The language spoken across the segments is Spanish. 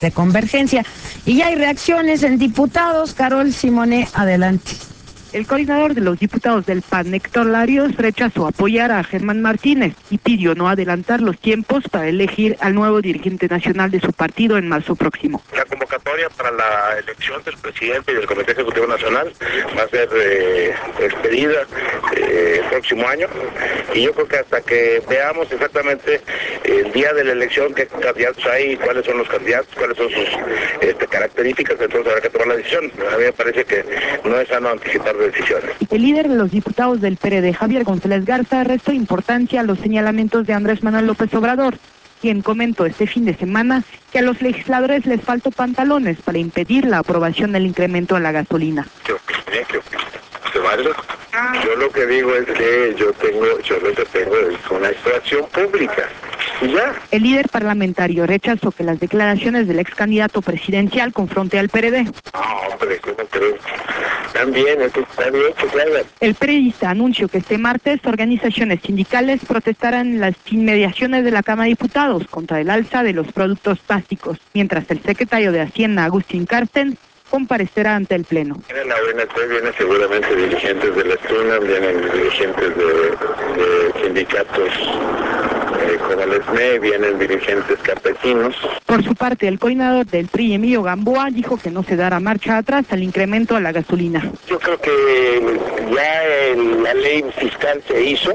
de Convergencia. Y ya hay reacciones en diputados. Carol Simonet, adelante. El coordinador de los diputados del PAN, Héctor Larios, rechazó apoyar a Germán Martínez y pidió no adelantar los tiempos para elegir al nuevo dirigente nacional de su partido en marzo próximo. La convocatoria para la elección del presidente y del Comité Ejecutivo Nacional va a ser expedida el próximo año, y yo creo que hasta que veamos exactamente el día de la elección qué candidatos hay, cuáles son los candidatos, cuáles son sus características, entonces habrá que tomar la decisión. A mí me parece que no es sano anticipar decisiones. El líder de los diputados del PRD, Javier González Garza, restó importancia a los señalamientos de Andrés Manuel López Obrador, quien comentó este fin de semana que a los legisladores les faltó pantalones para impedir la aprobación del incremento a la gasolina. Yo lo que digo es que yo lo que tengo es una extracción pública. ¿Y ya? El líder parlamentario rechazó que las declaraciones del ex candidato presidencial confronte al PRD. No, hombre, ¿cómo crees? También, eso está bien, claro. El periodista anunció que este martes organizaciones sindicales protestarán en las inmediaciones de la Cámara de Diputados contra el alza de los productos plásticos, mientras el secretario de Hacienda, Agustín Carstens, comparecerá ante el Pleno. En la ONT vienen seguramente dirigentes de la TUNA, vienen dirigentes de sindicatos como el SME, vienen dirigentes campesinos. Por su parte, el coordinador del PRI, Emilio Gamboa, dijo que no se dará marcha atrás al incremento a la gasolina. Yo creo que ya la ley fiscal se hizo,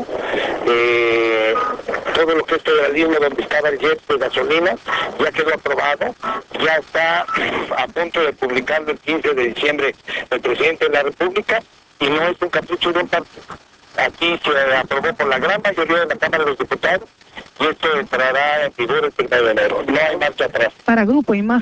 todo lo que es federalismo donde estaba el jet de gasolina ya quedó aprobado, ya está a punto de publicarlo el 15 de diciembre el presidente de la República, y no es un capricho de un partido. Aquí se aprobó por la gran mayoría de la Cámara de los Diputados y esto entrará en vigor el 1 de enero. No hay marcha atrás. Para Grupo Imagen.